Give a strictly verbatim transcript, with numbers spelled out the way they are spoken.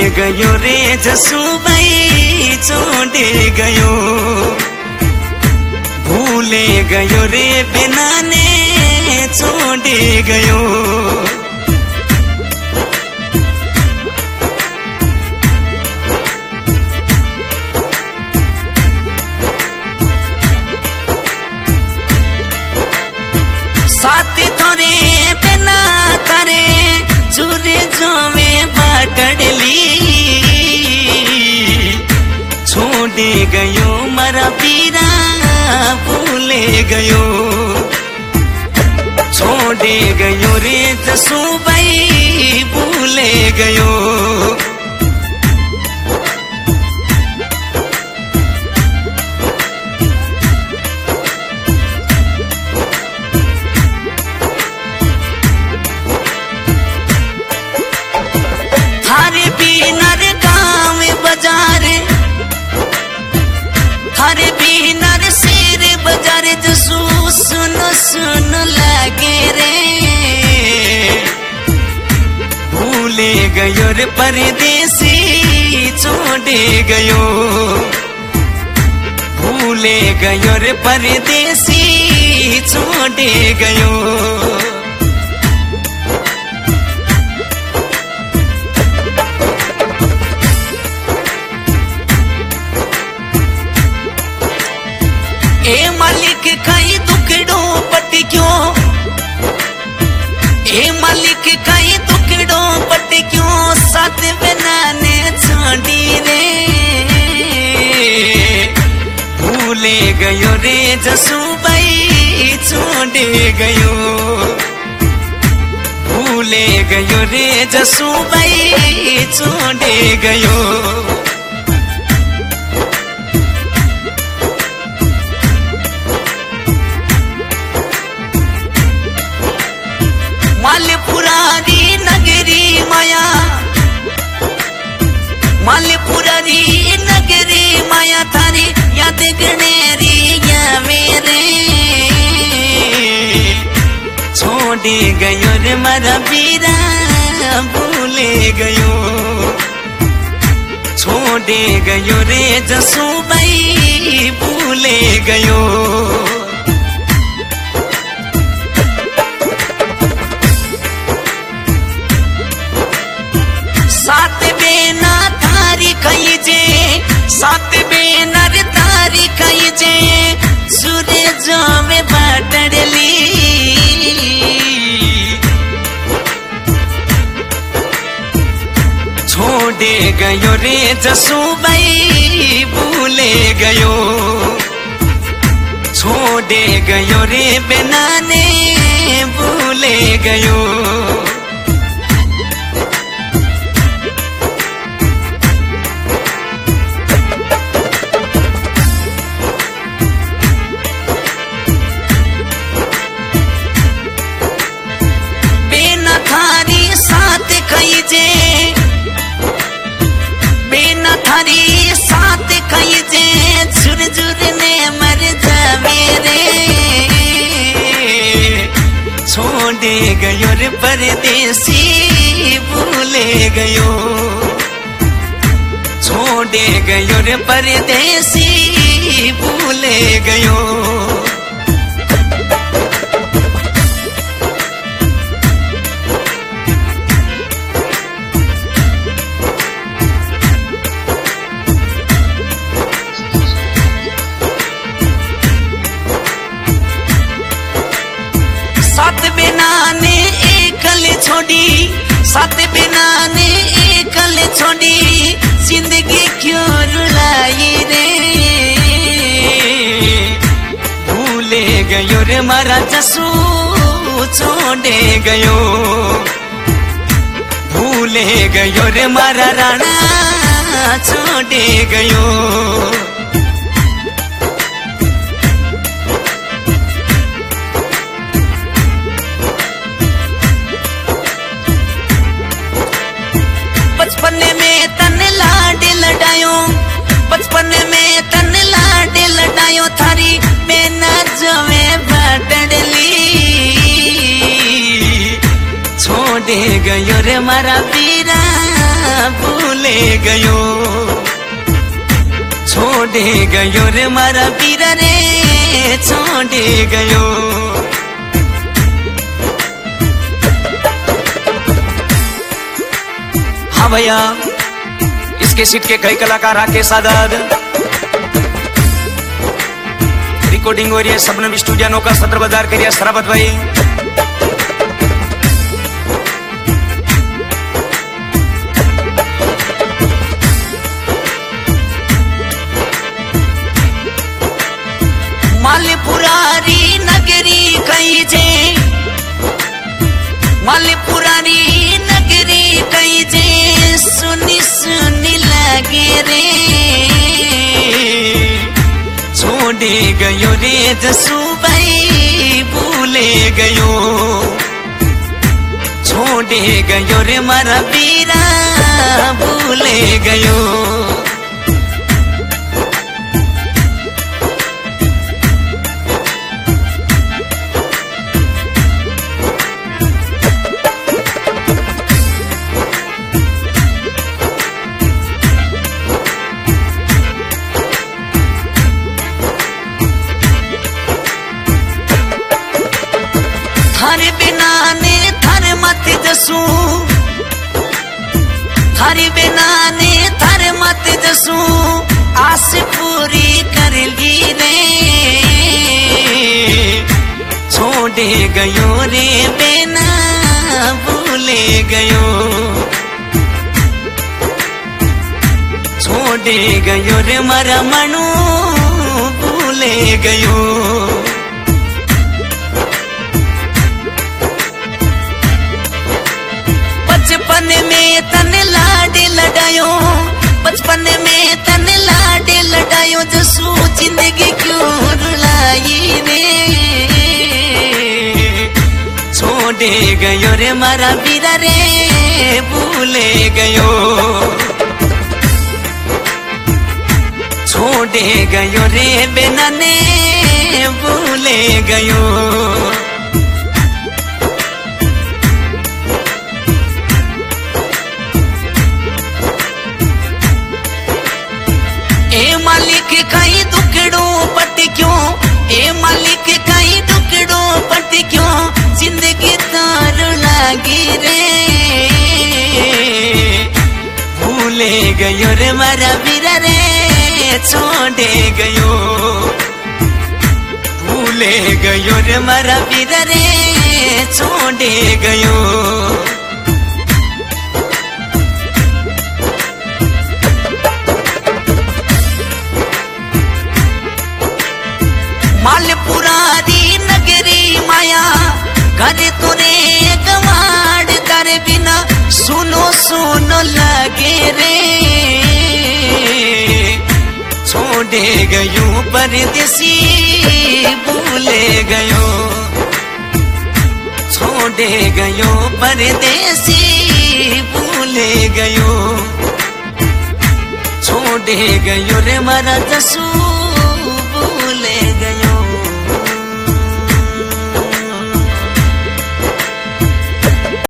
गयो रे जसुबाई छोडे गयो, भूले गयो रे बेनाने छोडे गयो। साथी थोरे बिना तारे चूरे जोमे बाटड़ली, छोड़े गयो मरा पीरा भूले गयो, छोड़े गयो रे जसुबाई भूले गयो। थारे बिनर गाँव बाजार, थारे बिनर शेर बाजार जसू सुन सुन लागे रे, भूले गयो रे परदेसी छोड़े गयो, भूले गयो रे परदेसी छोड़े गयो। ए मालिक कई दुखड़ो पट क्यों, ए मालिक कई दुखड़ो पट क्यों, साथ बनाने छोड़ी रे, भूले गयो रे जसुबाई छोड़े गयो, भूले गयो रे जसुबाई छोड़े गयो। मालपुरारी नगरी माया, मालपुरारी नगरी माया थारी याद गनेरी या मेरे, छोड़े गयो रे मरा पीरा भूले गयो, छोड़े गयो रे जसुबाई भूले गयो। सात बेना तारी कई जे, सात बेनर तारी कई जे, सूरज में बाटड़ली, छोड़े गयो रे जसुबाई भूले गयो, छोड़े गयो रे बेनाने भूले गयो। थारी साथ कई जे, बिना थारी साथ कई जे, झुर झुर ने मर जावे रे, छोड़े गयो रे परदेसी भूले गयो, छोड़े गयो रे परदेसी भूले गयो। सात बिना ने एकल छोड़ी, सात बिना ने एकल छोड़ी, जिंदगी क्यों रुलाई रे, भूले गयो रे मारा जसू छोड़े गयो, भूले गयो रे मारा राणा छोड़े गयो। बचपन में तन लाड लडायो, बचपन में तन लाड लडायो, थारी बेना जमे बाटड़ली, छोड़े गयो रे मारा पीरा भूले भूले गयो छोड़े गयो रे मारा वीर रे छोड़े गयो। हाँ भैया, इसके सीट के कई कलाकार राकेश आजाद, रिकॉर्डिंग हो रही है सबनम स्टूडियो का सदर बाजार करिया सराबत भाई। मालपुरारी नगरी कई जे मालपुरारी नगरी कई जे सुनी सुनी लगे रे छोड़े गयो रे जसू भाई भूले गयो छोड़े गयो रे मारा वीरा भूले गयो। थारे बिना ने थारे मत जसू थारे बिना ने थारे मत जसू आस पूरी कर ली रे छोड़े गयो रे बिना भूले गयो छोड़े गयो रे मारा मनु भूले गयो। बचपन में तन लाडे लडायो बचपन में तन लाडे लडायो जसू जिंदगी क्यों रुलाई रे छोड़े गयो रे मारा वीरा रे भूले गयो छोड़े गयो रे बिना ने भूले गयो। ए मालिक कहीं दुखड़ो पट क्यों ए मालिक कहीं दुखड़ो पट क्यों जिंदगी तार लागी रे भूले गयो रे मारा वीरा रे छोड़े गयो भूले गयो रे मारा वीरा रे छोड़े गयो। मालपुरारी नगरी माया घर तुरे गवाड़ तारे बिना सुनो सुनो लगे रे छोड़े गयो परदेसी भूले गयो छोड़े गयो परदेसी भूले गयो छोड़े गयो रे मारा जसू